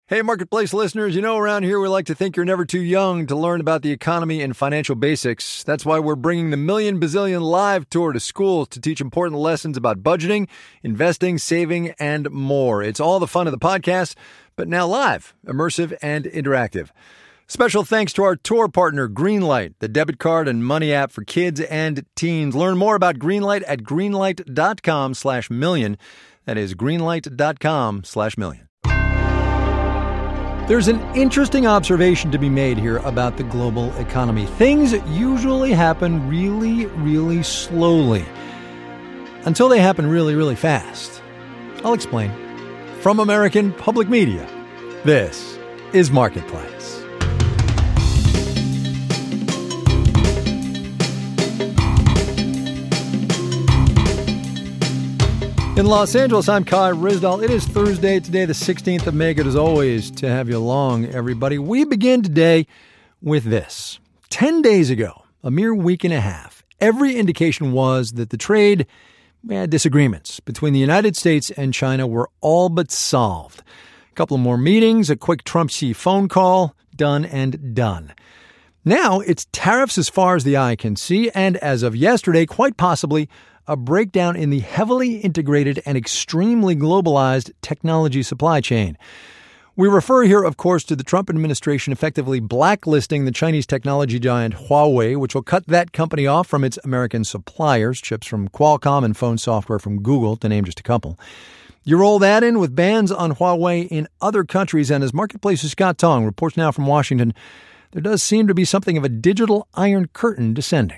Hey, Marketplace listeners, around here we like to think you're never too young to learn about the economy and financial basics. That's why we're bringing the Million Bazillion Live Tour to schools to teach important lessons about budgeting, investing, saving, and more. It's all the fun of the podcast, but now live, immersive, and interactive. Special thanks to our tour partner, Greenlight, the debit card and money app for kids and teens. Learn more about Greenlight at greenlight.com/million. That is greenlight.com/million. There's an interesting observation to be made here about the global economy. Things usually happen really, really slowly until they happen really, really fast. I'll explain. From American Public Media, this is Marketplace. In Los Angeles, I'm Kai Ryssdal. It is Thursday, today the 16th of May. Good as always to have you along, everybody. We begin today with this. 10 days ago, a mere week and a half, every indication was that the trade disagreements between the United States and China were all but solved. A couple more meetings, a quick Trump-Xi phone call, done and done. Now it's tariffs as far as the eye can see, and as of yesterday, quite possibly a breakdown in the heavily integrated and extremely globalized technology supply chain. We refer here, of course, to the Trump administration effectively blacklisting the Chinese technology giant Huawei, which will cut that company off from its American suppliers, chips from Qualcomm and phone software from Google, to name just a couple. You roll that in with bans on Huawei in other countries, and as Marketplace's Scott Tong reports now from Washington, there does seem to be something of a digital iron curtain descending.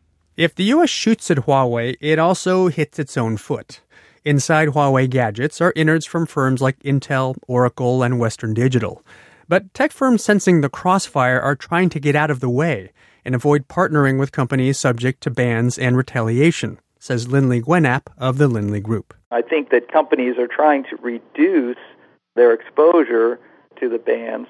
If the U.S. shoots at Huawei, it also hits its own foot. Inside Huawei gadgets are innards from firms like Intel, Oracle, and Western Digital. But tech firms sensing the crossfire are trying to get out of the way and avoid partnering with companies subject to bans and retaliation, says Lindley Gwenapp of the Lindley Group. I think that companies are trying to reduce their exposure to the bans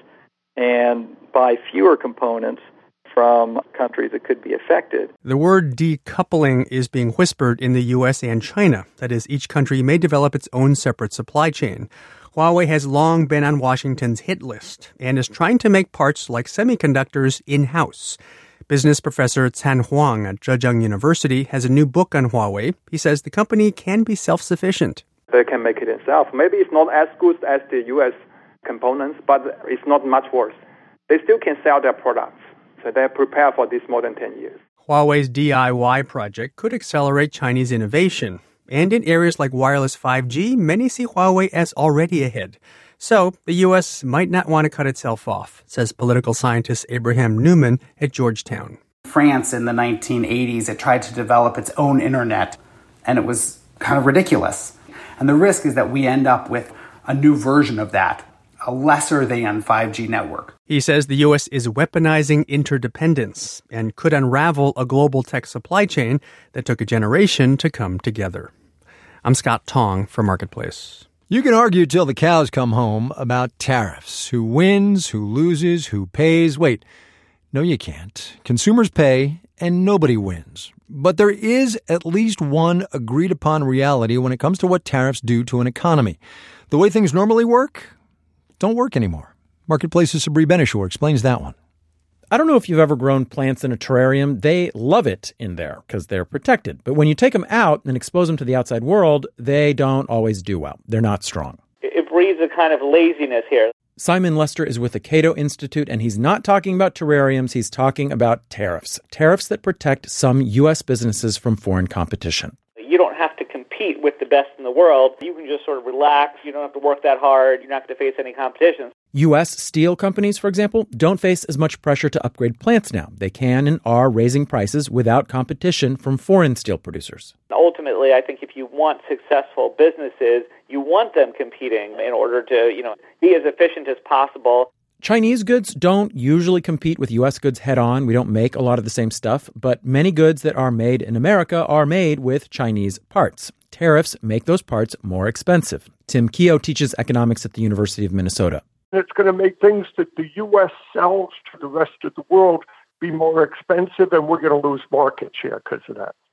and buy fewer components from countries that could be affected. The word decoupling is being whispered in the U.S. and China. That is, each country may develop its own separate supply chain. Huawei has long been on Washington's hit list and is trying to make parts like semiconductors in-house. Business professor Can Huang at Zhejiang University has a new book on Huawei. He says the company can be self-sufficient. They can make it itself. Maybe it's not as good as the U.S. components, but it's not much worse. They still can sell their products. So they're prepared for this more than 10 years. Huawei's DIY project could accelerate Chinese innovation. And in areas like wireless 5G, many see Huawei as already ahead. So the U.S. might not want to cut itself off, says political scientist Abraham Newman at Georgetown. France in the 1980s, it tried to develop its own internet, and it was kind of ridiculous. And the risk is that we end up with a new version of that, a lesser than 5G network. He says the U.S. is weaponizing interdependence and could unravel a global tech supply chain that took a generation to come together. I'm Scott Tong for Marketplace. You can argue till the cows come home about tariffs. Who wins, who loses, who pays. Wait, no you can't. Consumers pay and nobody wins. But there is at least one agreed upon reality when it comes to what tariffs do to an economy. The way things normally work don't work anymore. Marketplace's Sabri Benishore explains that one. I don't know if you've ever grown plants in a terrarium. They love it in there because they're protected. But when you take them out and expose them to the outside world, they don't always do well. They're not strong. It breeds a kind of laziness here. Simon Lester is with the Cato Institute, and he's not talking about terrariums. He's talking about tariffs. Tariffs that protect some U.S. businesses from foreign competition. You don't have to compete with the best in the world. You can just sort of relax. You don't have to work that hard. You're not going to face any competition. U.S. steel companies, for example, don't face as much pressure to upgrade plants now. They can and are raising prices without competition from foreign steel producers. Ultimately, I think if you want successful businesses, you want them competing in order to, be as efficient as possible. Chinese goods don't usually compete with U.S. goods head-on. We don't make a lot of the same stuff, but many goods that are made in America are made with Chinese parts. Tariffs make those parts more expensive. Tim Keogh teaches economics at the University of Minnesota. It's going to make things that the U.S. sells to the rest of the world be more expensive, and we're going to lose market share because of that.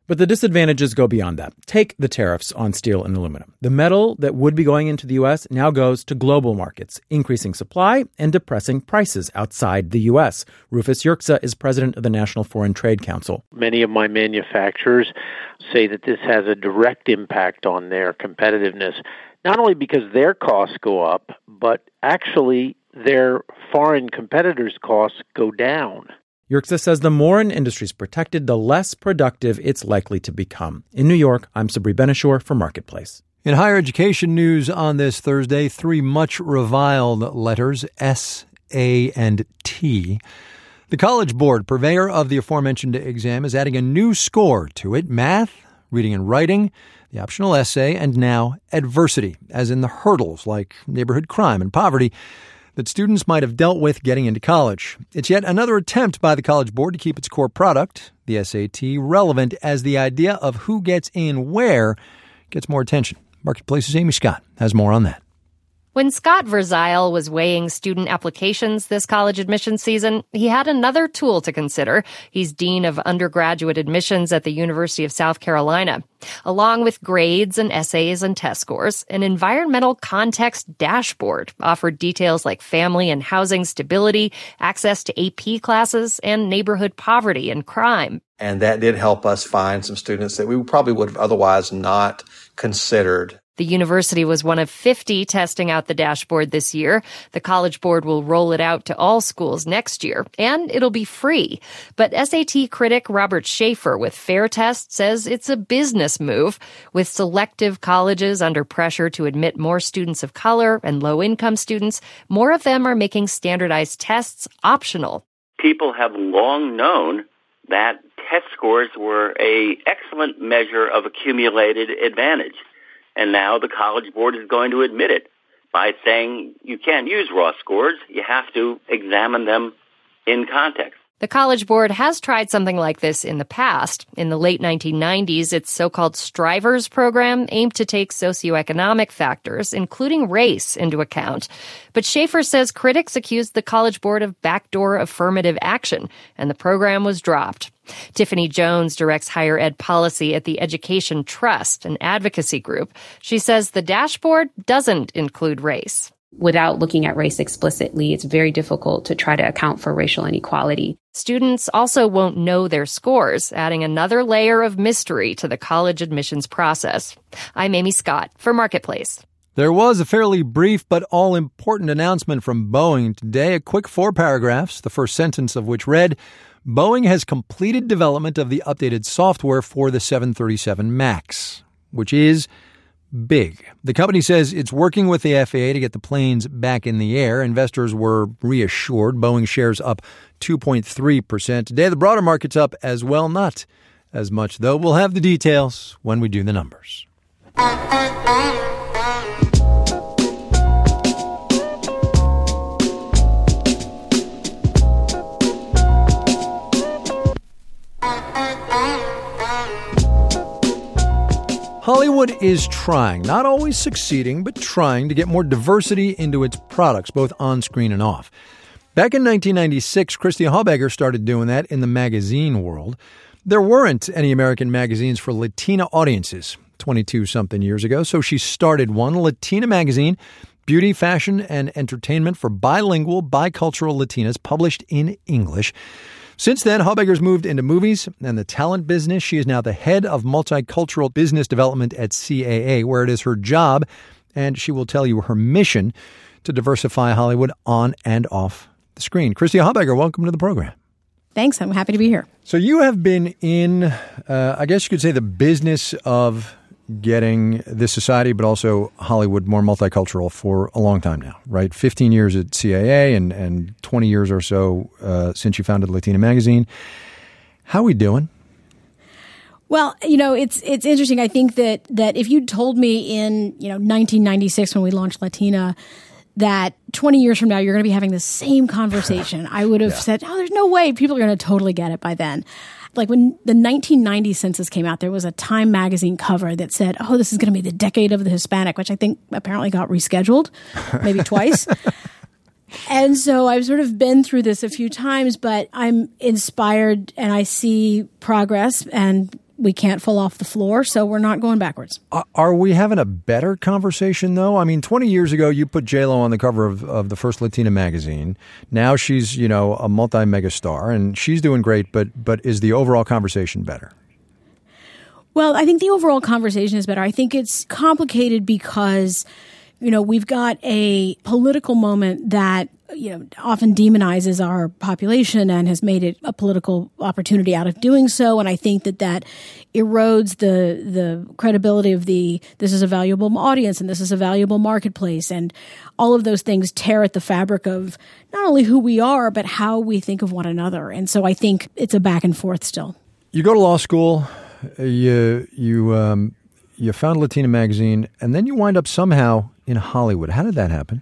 But the disadvantages go beyond that. Take the tariffs on steel and aluminum. The metal that would be going into the U.S. now goes to global markets, increasing supply and depressing prices outside the U.S. Rufus Yerxa is president of the National Foreign Trade Council. Many of my manufacturers say that this has a direct impact on their competitiveness, not only because their costs go up, but actually their foreign competitors' costs go down. Yerxa says the more an industry is protected, the less productive it's likely to become. In New York, I'm Sabri Benishore for Marketplace. In higher education news on this Thursday, 3 much reviled letters, S, A, and T. The College Board, purveyor of the aforementioned exam, is adding a new score to it: math, reading and writing, the optional essay, and now adversity, as in the hurdles like neighborhood crime and poverty that students might have dealt with getting into college. It's yet another attempt by the College Board to keep its core product, the SAT, relevant, as the idea of who gets in where gets more attention. Marketplace's Amy Scott has more on that. When Scott Verzile was weighing student applications this college admissions season, he had another tool to consider. He's dean of undergraduate admissions at the University of South Carolina. Along with grades and essays and test scores, an environmental context dashboard offered details like family and housing stability, access to AP classes, and neighborhood poverty and crime. And that did help us find some students that we probably would have otherwise not considered. The university was one of 50 testing out the dashboard this year. The College Board will roll it out to all schools next year, and it'll be free. But SAT critic Robert Schaefer with Fair Test says it's a business move. With selective colleges under pressure to admit more students of color and low-income students, more of them are making standardized tests optional. People have long known that test scores were an excellent measure of accumulated advantage. And now the College Board is going to admit it by saying you can't use raw scores. You have to examine them in context. The College Board has tried something like this in the past. In the late 1990s, its so-called Strivers program aimed to take socioeconomic factors, including race, into account. But Schaefer says critics accused the College Board of backdoor affirmative action, and the program was dropped. Tiffany Jones directs higher ed policy at the Education Trust, an advocacy group. She says the dashboard doesn't include race. Without looking at race explicitly, it's very difficult to try to account for racial inequality. Students also won't know their scores, adding another layer of mystery to the college admissions process. I'm Amy Scott for Marketplace. There was a fairly brief but all-important announcement from Boeing today, a quick 4 paragraphs, the first sentence of which read, Boeing has completed development of the updated software for the 737 MAX, which is big. The company says it's working with the FAA to get the planes back in the air. Investors were reassured. Boeing shares up 2.3%. Today, the broader market's up as well. Not as much, though. We'll have the details when we do the numbers. Hollywood is trying, not always succeeding, but trying to get more diversity into its products, both on screen and off. Back in 1996, Christy Haubeger started doing that in the magazine world. There weren't any American magazines for Latina audiences 22-something years ago, so she started one, Latina Magazine, beauty, fashion, and entertainment for bilingual, bicultural Latinas, published in English. Since then, Haubeger's moved into movies and the talent business. She is now the head of multicultural business development at CAA, where it is her job, and she will tell you her mission to diversify Hollywood on and off the screen. Christy Haubeger, welcome to the program. Thanks. I'm happy to be here. So you have been in, I guess you could say, the business of getting this society, but also Hollywood, more multicultural for a long time now, right? 15 years at CAA and 20 years or so since you founded Latina Magazine. How are we doing? Well, it's interesting. I think that if you'd told me in, 1996 when we launched Latina that 20 years from now you're going to be having the same conversation, I would have said, there's no way people are going to totally get it by then. Like when the 1990 census came out, there was a Time magazine cover that said, this is going to be the decade of the Hispanic, which I think apparently got rescheduled maybe twice. And so I've sort of been through this a few times, but I'm inspired and I see progress and we can't fall off the floor, so we're not going backwards. Are we having a better conversation, though? I mean, 20 years ago, you put J-Lo on the cover of the first Latina magazine. Now she's, a multi-megastar, and she's doing great, but is the overall conversation better? Well, I think the overall conversation is better. I think it's complicated because, we've got a political moment that often demonizes our population and has made it a political opportunity out of doing so. And I think that erodes the credibility of this is a valuable audience and this is a valuable marketplace. And all of those things tear at the fabric of not only who we are, but how we think of one another. And so I think it's a back and forth still. You go to law school, you found Latina magazine, and then you wind up somehow in Hollywood. How did that happen?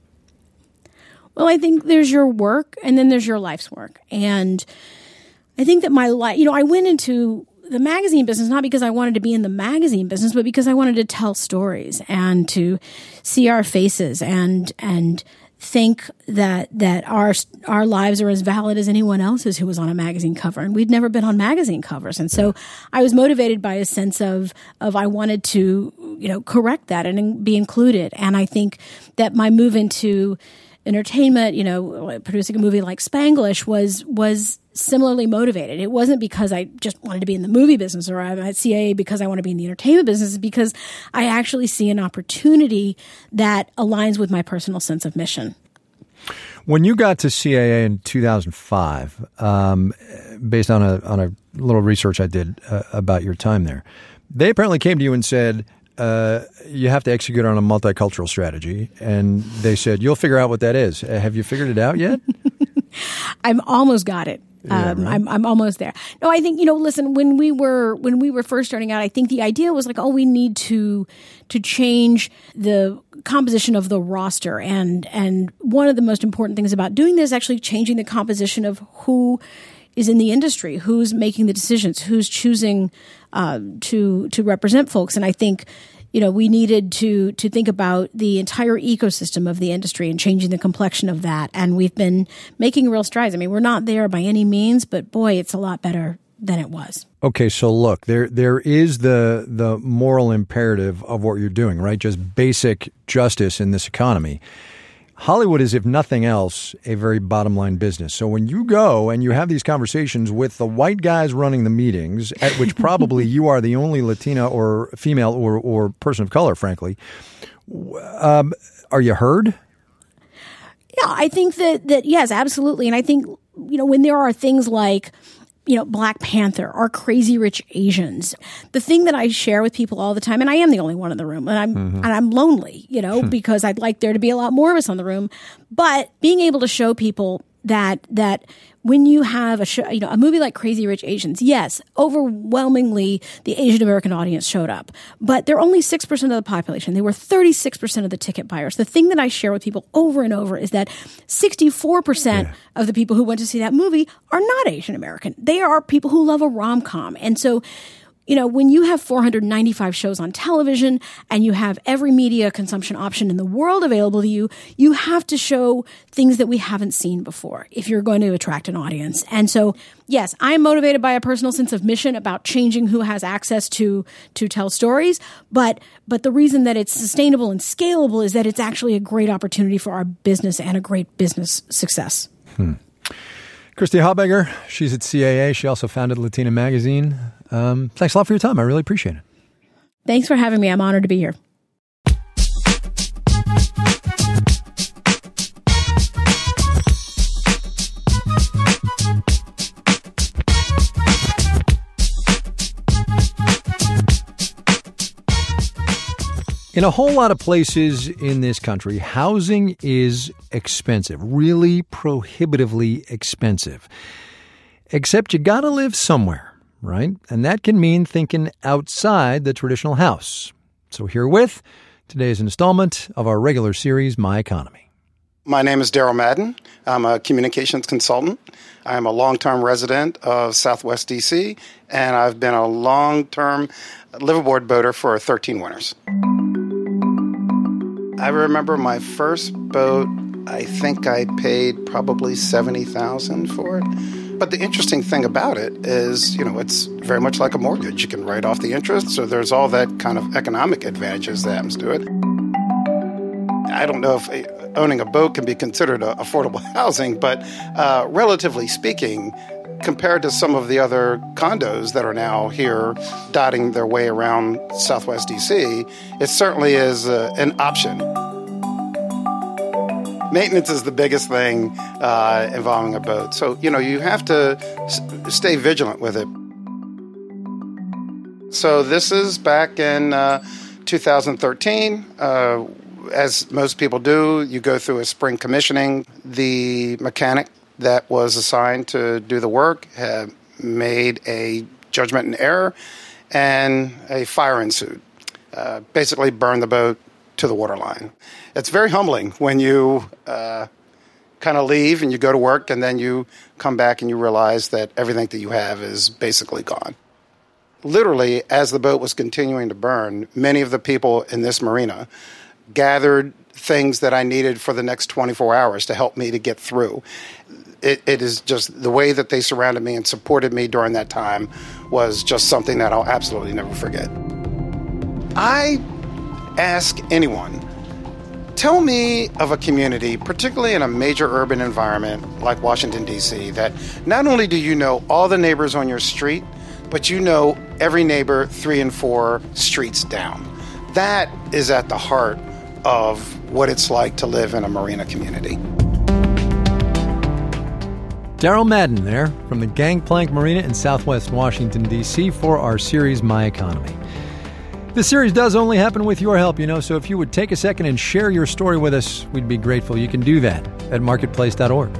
Well, I think there's your work and then there's your life's work. And I think that my life, I went into the magazine business not because I wanted to be in the magazine business, but because I wanted to tell stories and to see our faces and think that our lives are as valid as anyone else's who was on a magazine cover. And we'd never been on magazine covers. And so I was motivated by a sense of I wanted to, correct that and be included. And I think that my move into entertainment, producing a movie like Spanglish was similarly motivated. It wasn't because I just wanted to be in the movie business or I'm at CAA because I want to be in the entertainment business. It's because I actually see an opportunity that aligns with my personal sense of mission. When you got to CAA in 2005, based on a little research I did about your time there, they apparently came to you and said, you have to execute on a multicultural strategy. And they said, you'll figure out what that is. Have you figured it out yet? I'm almost got it. Yeah, right. I'm almost there. No, I think, listen, when we were first starting out, I think the idea was like, we need to change the composition of the roster. And one of the most important things about doing this is actually changing the composition of who is in the industry, who's making the decisions, who's choosing to represent folks. And I think, we needed to think about the entire ecosystem of the industry and changing the complexion of that. And we've been making real strides. I mean, we're not there by any means, but boy, it's a lot better than it was. Okay, so look, there is the moral imperative of what you're doing, right? Just basic justice in this economy. Hollywood is, if nothing else, a very bottom line business. So when you go and you have these conversations with the white guys running the meetings, at which probably you are the only Latina or female or person of color, frankly, are you heard? Yeah, I think that yes, absolutely. And I think, when there are things like, Black Panther or Crazy Rich Asians. The thing that I share with people all the time, and I am the only one in the room, and I'm lonely, because I'd like there to be a lot more of us on the room. But being able to show people that when you have a movie like Crazy Rich Asians, yes, overwhelmingly the Asian American audience showed up, but they're only 6% of the population. They were 36% of the ticket buyers. The thing that I share with people over and over is that 64% of the people who went to see that movie are not Asian American. They are people who love a rom-com. And so, when you have 495 shows on television and you have every media consumption option in the world available to you, you have to show things that we haven't seen before if you're going to attract an audience. And so, yes, I am motivated by a personal sense of mission about changing who has access to tell stories. But the reason that it's sustainable and scalable is that it's actually a great opportunity for our business and a great business success. Christy Haubiger, she's at CAA. She also founded Latina Magazine. Thanks a lot for your time. I really appreciate it. Thanks for having me. I'm honored to be here. In a whole lot of places in this country, housing is expensive, really prohibitively expensive. Except you gotta live somewhere, right? And that can mean thinking outside the traditional house. So herewith, today's installment of our regular series, My Economy. My name is Daryl Madden. I'm a communications consultant. I'm a long-term resident of Southwest D.C., and I've been a long-term liveaboard boater for 13 winters. I remember my first boat, I think I paid probably $70,000 for it. But the interesting thing about it is, it's very much like a mortgage. You can write off the interest, so there's all that kind of economic advantages that happens to it. I don't know if owning a boat can be considered affordable housing, but relatively speaking, compared to some of the other condos that are now here dotting their way around Southwest D.C., it certainly is an option. Maintenance is the biggest thing involving a boat. So, you have to stay vigilant with it. So this is back in 2013. As most people do, you go through a spring commissioning. The mechanic that was assigned to do the work had made a judgment in error, and a fire ensued. Basically burned the boat to the waterline. It's very humbling when you kind of leave and you go to work, and then you come back and you realize that everything that you have is basically gone. Literally, as the boat was continuing to burn, many of the people in this marina gathered things that I needed for the next 24 hours to help me to get through. It is just the way that they surrounded me and supported me during that time was just something that I'll absolutely never forget. I ask anyone, tell me of a community, particularly in a major urban environment like Washington, D.C., that not only do you know all the neighbors on your street, but you know every neighbor 3 and 4 streets down. That is at the heart of what it's like to live in a marina community. Daryl Madden there from the Gangplank Marina in Southwest Washington, D.C. for our series, My Economy. This series does only happen with your help, so if you would take a second and share your story with us, we'd be grateful. You can do that at marketplace.org.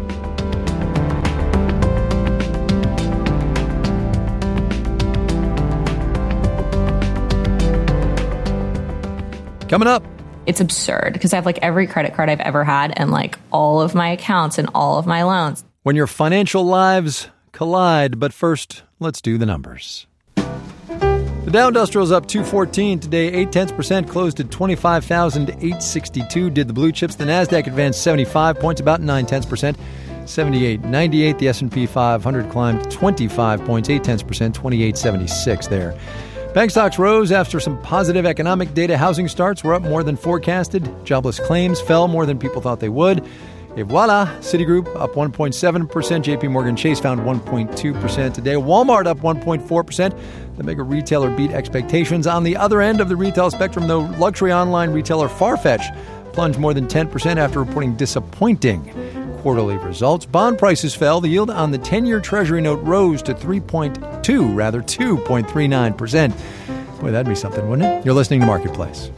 Coming up. It's absurd because I have every credit card I've ever had and all of my accounts and all of my loans. When your financial lives collide. But first, let's do the numbers. The Dow Industrial is up 214 today, 0.8%, closed at 25,862. Did the blue chips. The Nasdaq advanced 75 points, about 0.9%, 78.98. The S&P 500 climbed 25 points, 0.8%, 28.76 there. Bank stocks rose after some positive economic data. Housing starts were up more than forecasted. Jobless claims fell more than people thought they would. Et voila, Citigroup up 1.7%. JP Morgan Chase found 1.2% today. Walmart up 1.4%. The mega retailer beat expectations. On the other end of the retail spectrum, though, luxury online retailer Farfetch plunged more than 10% after reporting disappointing quarterly results. Bond prices fell. The yield on the 10-year Treasury note rose to 2.39%. Boy, that'd be something, wouldn't it? You're listening to Marketplace.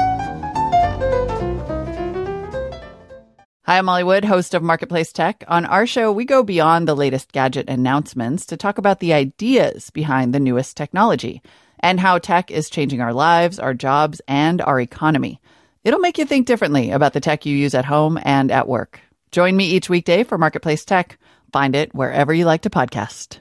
Hi, I'm Molly Wood, host of Marketplace Tech. On our show, we go beyond the latest gadget announcements to talk about the ideas behind the newest technology and how tech is changing our lives, our jobs, and our economy. It'll make you think differently about the tech you use at home and at work. Join me each weekday for Marketplace Tech. Find it wherever you like to podcast.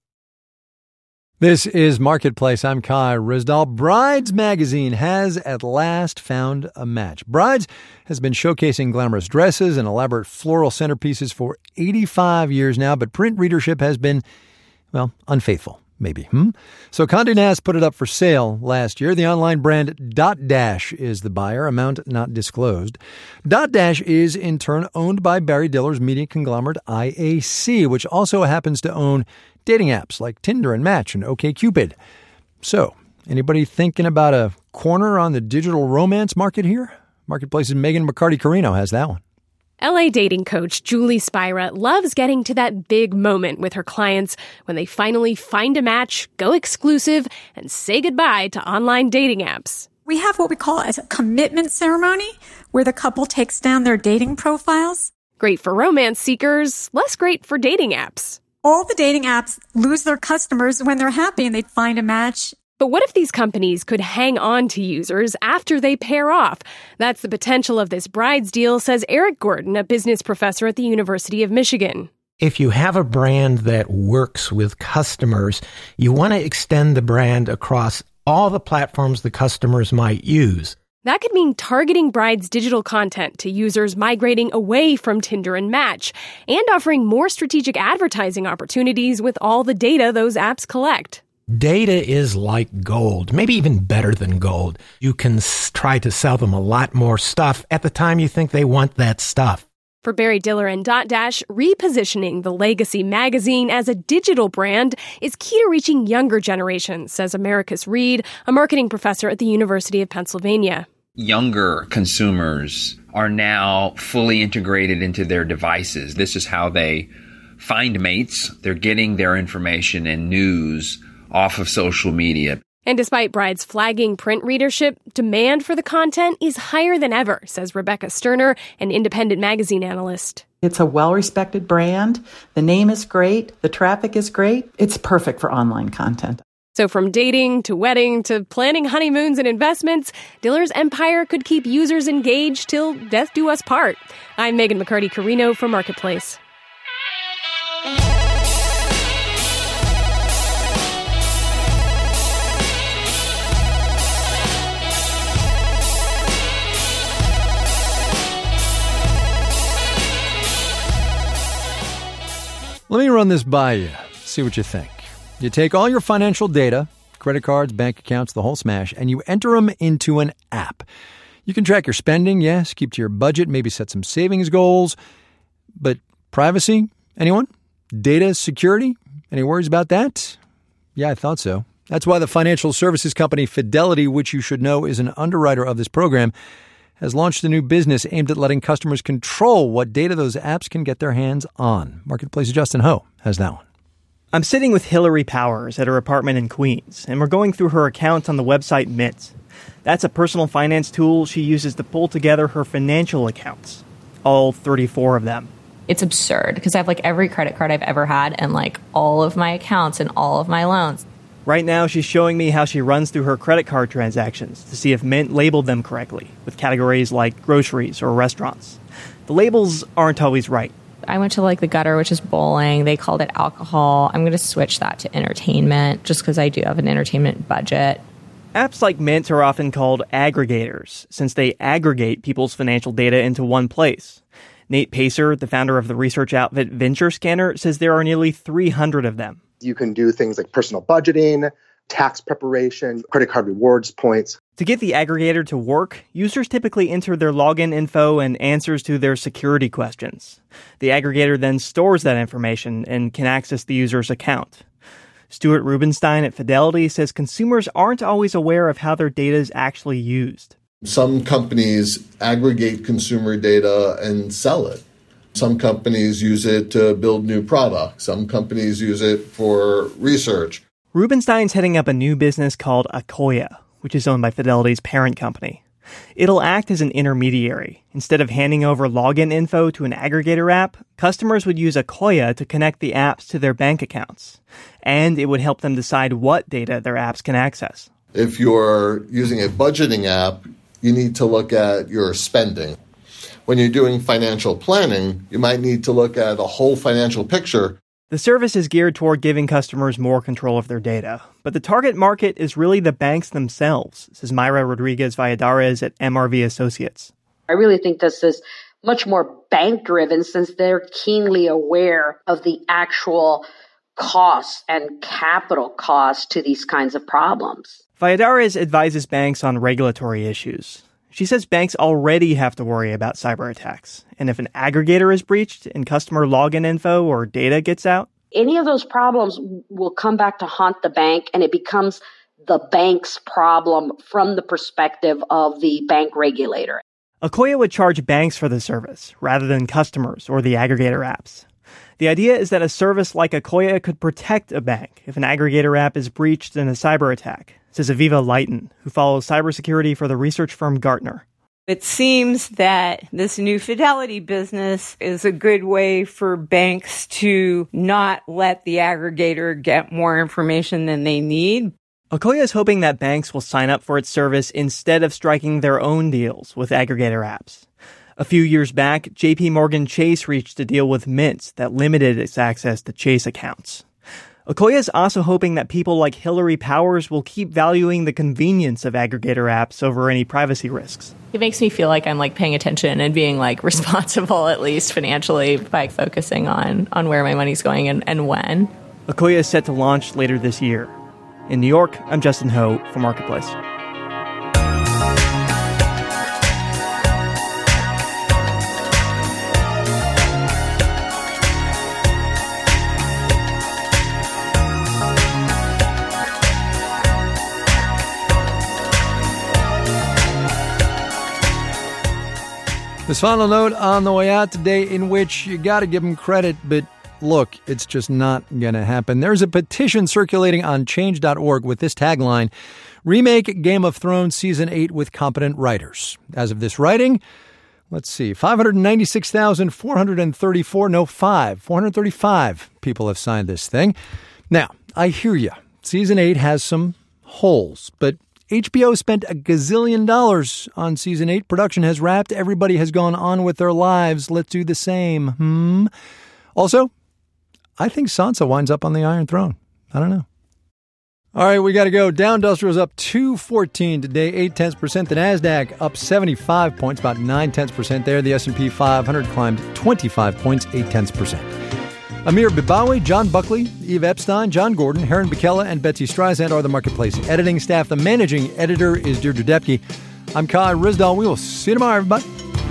This is Marketplace. I'm Kai Ryssdal. Brides magazine has at last found a match. Brides has been showcasing glamorous dresses and elaborate floral centerpieces for 85 years now, but print readership has been, unfaithful. Maybe. So Condé Nast put it up for sale last year. The online brand Dotdash is the buyer, amount not disclosed. Dotdash is in turn owned by Barry Diller's media conglomerate IAC, which also happens to own dating apps like Tinder and Match and OkCupid. So, anybody thinking about a corner on the digital romance market here? Marketplace's Megan McCarty-Carino has that one. LA dating coach Julie Spira loves getting to that big moment with her clients when they finally find a match, go exclusive, and say goodbye to online dating apps. We have what we call a commitment ceremony where the couple takes down their dating profiles. Great for romance seekers, less great for dating apps. All the dating apps lose their customers when they're happy and they find a match. But what if these companies could hang on to users after they pair off? That's the potential of this Brides deal, says Eric Gordon, a business professor at the University of Michigan. If you have a brand that works with customers, you want to extend the brand across all the platforms the customers might use. That could mean targeting brides' digital content to users migrating away from Tinder and Match, and offering more strategic advertising opportunities with all the data those apps collect. Data is like gold, maybe even better than gold. You can try to sell them a lot more stuff at the time you think they want that stuff. For Barry Diller and Dotdash, repositioning the Legacy magazine as a digital brand is key to reaching younger generations, says Americus Reed, a marketing professor at the University of Pennsylvania. Younger consumers are now fully integrated into their devices. This is how they find mates. They're getting their information and news off of social media. And despite brides flagging print readership, demand for the content is higher than ever, says Rebecca Sterner, an independent magazine analyst. It's a well-respected brand. The name is great. The traffic is great. It's perfect for online content. So from dating to wedding to planning honeymoons and investments, Diller's empire could keep users engaged till death do us part. I'm Megan McCarty-Carino for Marketplace. Let me run this by you, see what you think. You take all your financial data, credit cards, bank accounts, the whole smash, and you enter them into an app. You can track your spending, yes, keep to your budget, maybe set some savings goals. But privacy? Anyone? Data security? Any worries about that? Yeah, I thought so. That's why the financial services company Fidelity, which you should know is an underwriter of this program, has launched a new business aimed at letting customers control what data those apps can get their hands on. Marketplace's Justin Ho has that one. I'm sitting with Hillary Powers at her apartment in Queens, and we're going through her accounts on the website Mint. That's a personal finance tool she uses to pull together her financial accounts, all 34 of them. It's absurd because I have every credit card I've ever had and all of my accounts and all of my loans. Right now, she's showing me how she runs through her credit card transactions to see if Mint labeled them correctly, with categories like groceries or restaurants. The labels aren't always right. I went to the gutter, which is bowling. They called it alcohol. I'm going to switch that to entertainment just because I do have an entertainment budget. Apps like Mint are often called aggregators, since they aggregate people's financial data into one place. Nate Pacer, the founder of the research outfit Venture Scanner, says there are nearly 300 of them. You can do things like personal budgeting, tax preparation, credit card rewards points. To get the aggregator to work, users typically enter their login info and answers to their security questions. The aggregator then stores that information and can access the user's account. Stuart Rubenstein at Fidelity says consumers aren't always aware of how their data is actually used. Some companies aggregate consumer data and sell it. Some companies use it to build new products. Some companies use it for research. Rubenstein's heading up a new business called Akoya, which is owned by Fidelity's parent company. It'll act as an intermediary. Instead of handing over login info to an aggregator app, customers would use Akoya to connect the apps to their bank accounts. And it would help them decide what data their apps can access. If you're using a budgeting app, you need to look at your spending. When you're doing financial planning, you might need to look at a whole financial picture. The service is geared toward giving customers more control of their data. But the target market is really the banks themselves, says Mayra Rodriguez Valladares at MRV Associates. I really think this is much more bank-driven since they're keenly aware of the actual costs and capital costs to these kinds of problems. Valladares advises banks on regulatory issues. She says banks already have to worry about cyber attacks. And if an aggregator is breached and customer login info or data gets out, any of those problems will come back to haunt the bank, and it becomes the bank's problem from the perspective of the bank regulator. Akoya would charge banks for the service rather than customers or the aggregator apps. The idea is that a service like Akoya could protect a bank if an aggregator app is breached in a cyber attack, says Aviva Lighton, who follows cybersecurity for the research firm Gartner. It seems that this new Fidelity business is a good way for banks to not let the aggregator get more information than they need. Akoya is hoping that banks will sign up for its service instead of striking their own deals with aggregator apps. A few years back, JP Morgan Chase reached a deal with Mint that limited its access to Chase accounts. Akoya is also hoping that people like Hillary Powers will keep valuing the convenience of aggregator apps over any privacy risks. It makes me feel like I'm paying attention and being responsible, at least financially, by focusing on where my money's going and when. Akoya is set to launch later this year. In New York, I'm Justin Ho for Marketplace. This final note on the way out today, in which you got to give them credit, but look, it's just not going to happen. There's a petition circulating on change.org with this tagline: remake Game of Thrones Season 8 with competent writers. As of this writing, let's see, 435 people have signed this thing. Now, I hear you. Season 8 has some holes, but HBO spent $1 gazillion on Season 8. Production has wrapped. Everybody has gone on with their lives. Let's do the same. Also, I think Sansa winds up on the Iron Throne. I don't know. All right, we got to go. Dow Industrial's up 214 today, 0.8%. The NASDAQ up 75 points, about 0.9% there. The S&P 500 climbed 25 points, 0.8%. Amir Bibawi, John Buckley, Eve Epstein, John Gordon, Heron Bikella, and Betsy Streisand are the Marketplace editing staff. The managing editor is Deirdre Depke. I'm Kai Ryssdal. We will see you tomorrow, everybody.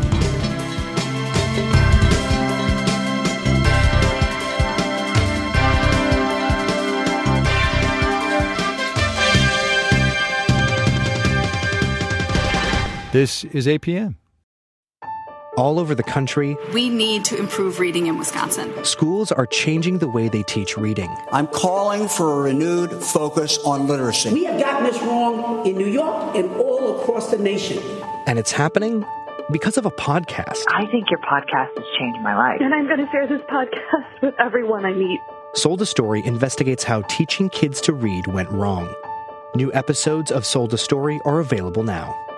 This is APM. All over the country, we need to improve reading in Wisconsin. Schools are changing the way they teach reading. I'm calling for a renewed focus on literacy. We have gotten this wrong in New York and all across the nation. And it's happening because of a podcast. I think your podcast has changed my life. And I'm going to share this podcast with everyone I meet. Sold a Story investigates how teaching kids to read went wrong. New episodes of Sold a Story are available now.